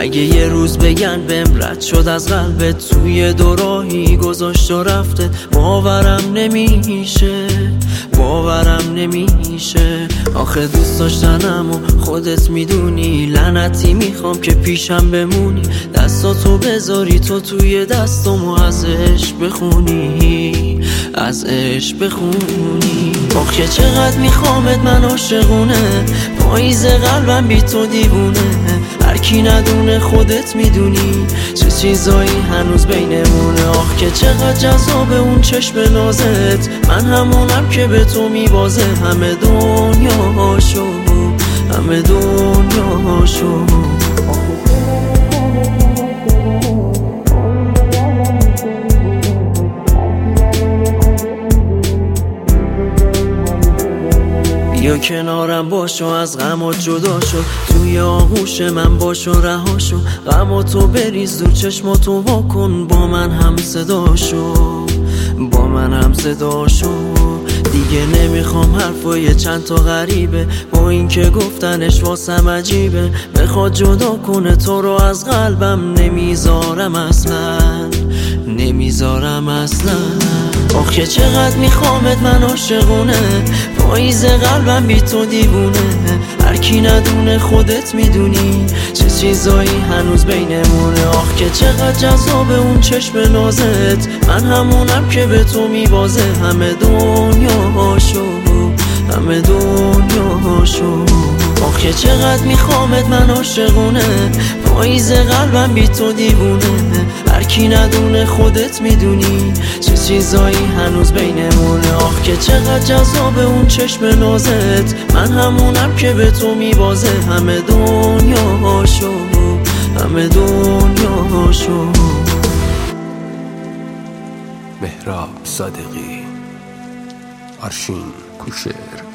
اگه یه روز بگن بهم رد شد از قلبت، توی دوراهی گذاشت و رفته، باورم نمیشه. آخه دوست داشتنم و خودت میدونی، لعنتی میخوام که پیشم بمونی، دستاتو بذاری تو توی دستم و از عشق بخونی. آخه چقدر میخوامت من عاشقونه، پاییز قلبم بی تو دیوونه، هر کی ندونه خودت میدونی چه چیزایی هنوز بینمونه. آخ که چقدر جذابه اون چشم نازت، من همونم که به تو میبازه، همه دنیاشو بیا کنارم باشو، از غمات جدا شو، توی آغوش من باشو، رها شو، غماتو بریز دور، چشماتو واکن، با من هم صدا شو. دیگه نمیخوام حرفای چند تا غریبه، با این که گفتنش واسم عجیبه، بخواد جدا کنه تو رو از قلبم، نمیذارم اصلا. آخه چقدر میخوامت من عاشقونه، پاییز قلبم بی تو دیوونه، هر کی ندونه خودت میدونی چه چیزایی هنوز بینمونه. آخ که چقدر جذابه اون چشم نازت، من همونم که به تو میبازه، همه دنیاشو. آخه چقدر میخوامت من عاشقونه، پاییز قلبم بی تو دیوونه، هر کی ندونه خودت میدونی چه چیزایی هنوز بینمونه. آخ که چقدر جذابه اون چشم نازت، من همونم که به تو میبازه، همه دنیاشو. مهراب صادقی، آرشین کوشر.